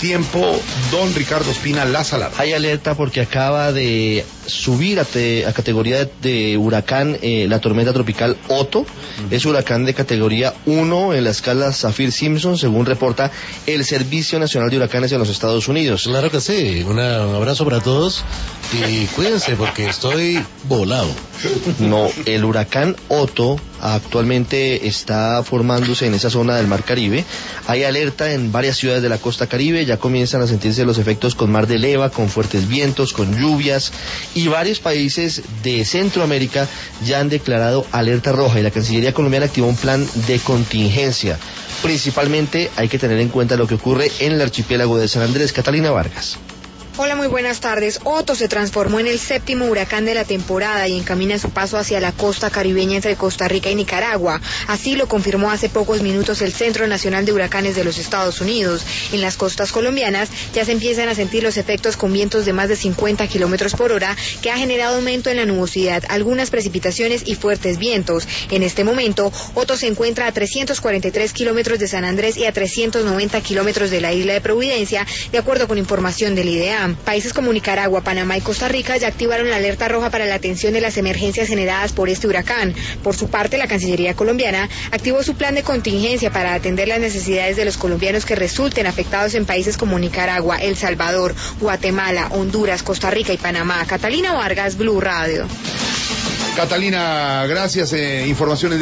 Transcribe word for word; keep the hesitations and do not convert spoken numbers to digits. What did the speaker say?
tiempo, don Ricardo Ospina, las alarmas. Hay alerta porque acaba de subir a, te, a categoría de, de huracán eh, la tormenta tropical Otto. Uh-huh. Es huracán de categoría uno en la escala Saffir-Simpson, según reporta el Servicio Nacional de Huracanes en los Estados Unidos. Claro que sí. Una, un abrazo para todos y cuídense porque estoy volado. No, el huracán Otto actualmente está formándose en esa zona del Mar Caribe. Hay alerta en varias ciudades de la costa Caribe, ya comienzan a sentirse los efectos con mar de leva, con fuertes vientos, con lluvias, y varios países de Centroamérica ya han declarado alerta roja y la Cancillería colombiana activó un plan de contingencia. Principalmente hay que tener en cuenta lo que ocurre en el archipiélago de San Andrés. Catalina Vargas. Hola, muy buenas tardes. Otto se transformó en el séptimo huracán de la temporada y encamina su paso hacia la costa caribeña entre Costa Rica y Nicaragua. Así lo confirmó hace pocos minutos el Centro Nacional de Huracanes de los Estados Unidos. En las costas colombianas ya se empiezan a sentir los efectos con vientos de más de cincuenta kilómetros por hora, que ha generado aumento en la nubosidad, algunas precipitaciones y fuertes vientos. En este momento, Otto se encuentra a trescientos cuarenta y tres kilómetros de San Andrés y a trescientos noventa kilómetros de la isla de Providencia, de acuerdo con información del I D E A M. Países como Nicaragua, Panamá y Costa Rica ya activaron la alerta roja para la atención de las emergencias generadas por este huracán. Por su parte, la Cancillería colombiana activó su plan de contingencia para atender las necesidades de los colombianos que resulten afectados en países como Nicaragua, El Salvador, Guatemala, Honduras, Costa Rica y Panamá. Catalina Vargas, Blue Radio. Catalina, gracias. Eh, informaciones de